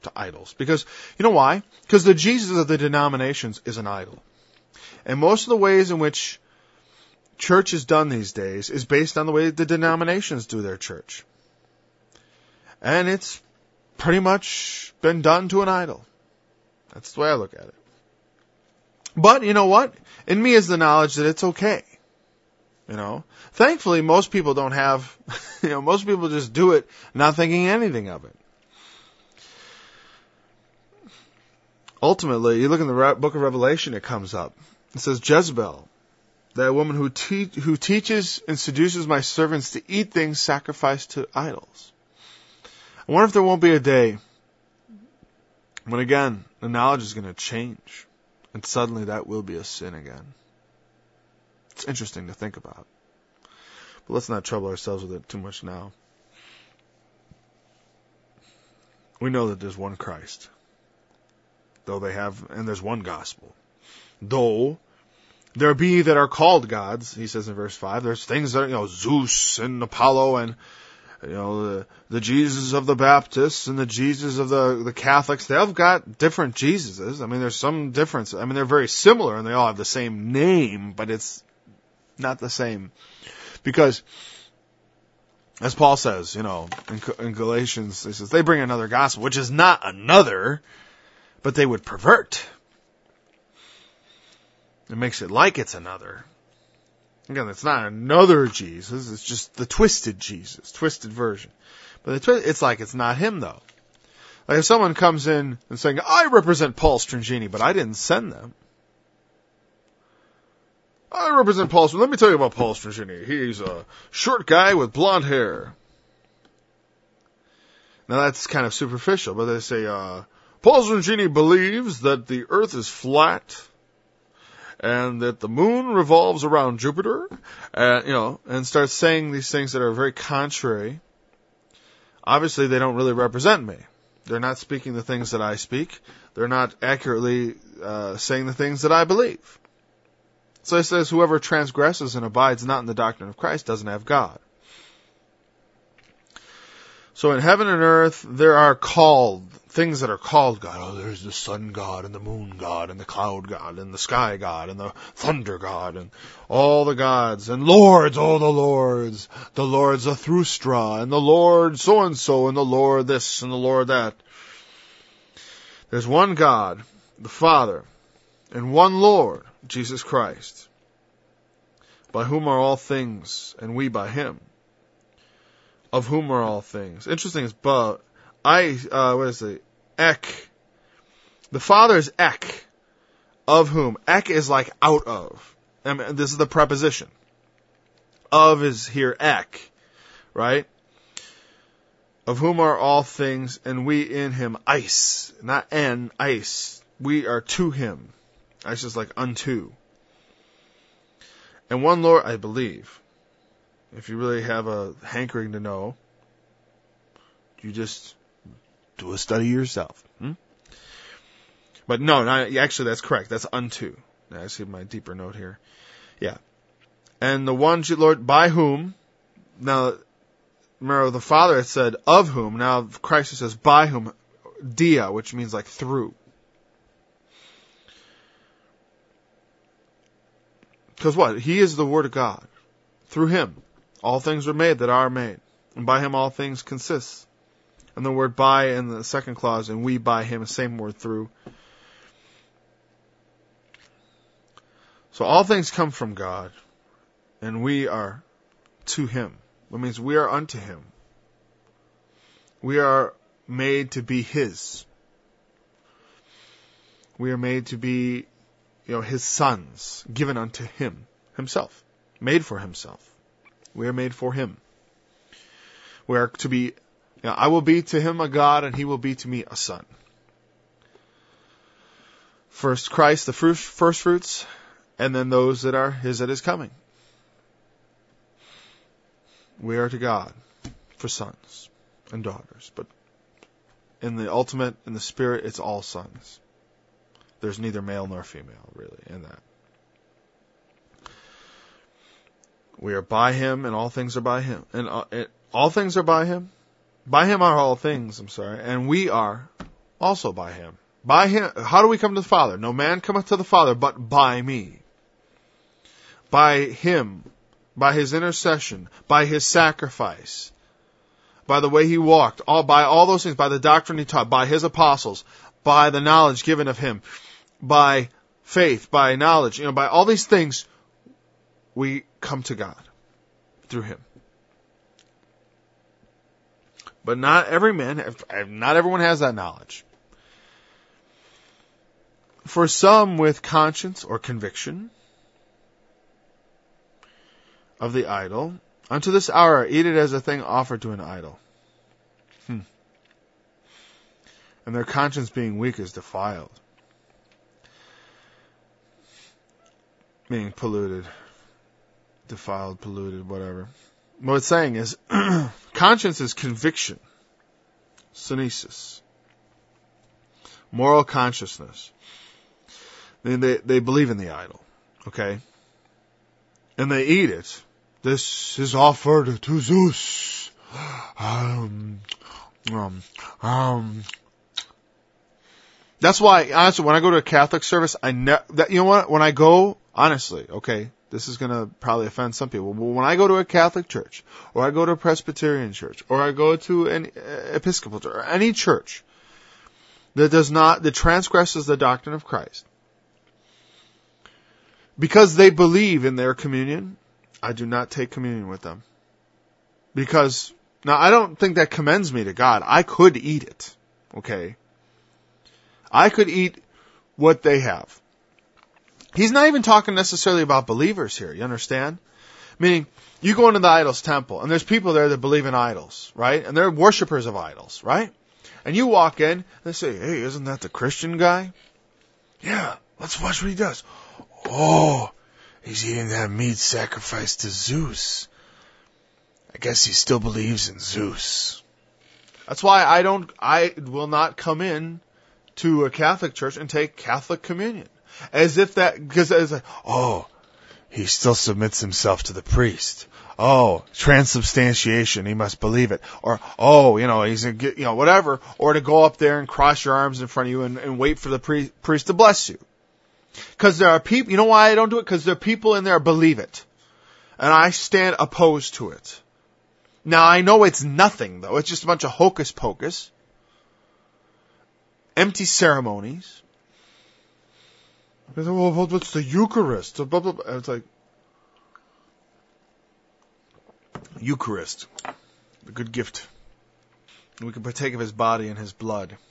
to idols. Because, you know why? Because the Jesus of the denominations is an idol. And most of the ways in which church is done these days is based on the way the denominations do their church. And it's pretty much been done to an idol. That's the way I look at it. But you know what? In me is the knowledge that it's okay. You know, thankfully most people don't have, most people just do it not thinking anything of it. Ultimately, you look in the book of Revelation, it comes up. It says, Jezebel, that woman who teaches and seduces my servants to eat things sacrificed to idols. I wonder if there won't be a day when again, the knowledge is going to change. And suddenly that will be a sin again. It's interesting to think about. But let's not trouble ourselves with it too much now. We know that there's one Christ. And there's one gospel. Though there be that are called gods, he says in verse 5, there's things that, Zeus and Apollo and, the Jesus of the Baptists and the Jesus of the Catholics, they've got different Jesuses. I mean, there's some difference. I mean, they're very similar and they all have the same name, but it's not the same. Because, as Paul says, in Galatians, he says, they bring another gospel, which is not another, but they would pervert. It makes it like it's another. Again, it's not another Jesus, it's just the twisted Jesus, twisted version. But it's like it's not him, though. Like if someone comes in and saying, I represent Paul Strangini, but I didn't send them. I represent Paul Strangini. Let me tell you about Paul Strangini. He's a short guy with blonde hair. Now that's kind of superficial, but they say, Paul Strangini believes that the earth is flat, and that the moon revolves around Jupiter, and starts saying these things that are very contrary. Obviously, they don't really represent me. They're not speaking the things that I speak. They're not accurately saying the things that I believe. So it says, whoever transgresses and abides not in the doctrine of Christ doesn't have God. So in heaven and earth, there are things that are called God. Oh, there's the sun God and the moon God and the cloud God and the sky God and the thunder God and all the gods and lords, the lords of Thrustra and the Lord so-and-so and the Lord this and the Lord that. There's one God, the Father, and one Lord, Jesus Christ, by whom are all things and we by him, of whom are all things. Interesting is, Ek. The Father is Ek. Of whom? Ek is like out of. I mean, this is the preposition. Of is here Ek. Right? Of whom are all things, and we in him. Ice. Not en, ice. We are to him. Ice is like unto. And one Lord, I believe. If you really have a hankering to know, you just do a study yourself. But no, actually that's correct. That's unto. Now, I see my deeper note here. Yeah. And the one Lord by whom, now, remember the Father had said of whom, now Christ says by whom, dia, which means like through. Because what? He is the Word of God. Through him, all things were made that are made. And by him all things consist. And the word by in the second clause, and we by him, same word through. So all things come from God, and we are to him. That means we are unto him. We are made to be his. We are made to be, his sons, given unto him, himself, made for himself. We are made for him. We are to be, I will be to him a God, and he will be to me a son. First Christ, the first fruits, and then those that are his at his coming. We are to God for sons and daughters. But in the ultimate, in the spirit, it's all sons. There's neither male nor female, really, in that. We are by him, and all things are by him. And all things are by him. By him are all things, and we are also by him. By him, how do we come to the Father? No man cometh to the Father but by me. By him, by his intercession, by his sacrifice, by the way he walked, by all those things, by the doctrine he taught, by his apostles, by the knowledge given of him, by faith, by knowledge, by all these things, we come to God through him. But not everyone has that knowledge. For some with conscience or conviction of the idol, unto this hour eat it as a thing offered to an idol. And their conscience being weak is defiled. Meaning polluted. Defiled, polluted, whatever. What it's saying is, conscience is conviction. Synesis. Moral consciousness. They believe in the idol. Okay? And they eat it. This is offered to Zeus. That's why, honestly, when I go to a Catholic service, when I go, honestly, okay, this is gonna probably offend some people, but when I go to a Catholic church, or I go to a Presbyterian church, or I go to an Episcopal church, or any church that transgresses the doctrine of Christ, because they believe in their communion, I do not take communion with them. Because, now I don't think that commends me to God. I could eat it. Okay? I could eat what they have. He's not even talking necessarily about believers here, you understand? Meaning, you go into the idol's temple, and there's people there that believe in idols, right? And they're worshipers of idols, right? And you walk in, and they say, hey, isn't that the Christian guy? Yeah, let's watch what he does. Oh, he's eating that meat sacrificed to Zeus. I guess he still believes in Zeus. That's why I will not come in to a Catholic church and take Catholic communion. Because it's like, oh, he still submits himself to the priest. Oh, transubstantiation, he must believe it. Or, oh, he's whatever. Or to go up there and cross your arms in front of you and wait for the priest to bless you. Because there are people, you know why I don't do it? Because there are people in there believe it. And I stand opposed to it. Now I know it's nothing though. It's just a bunch of hocus pocus. Empty ceremonies. Well, what's the Eucharist? It's like, Eucharist. A good gift. We can partake of his body and his blood.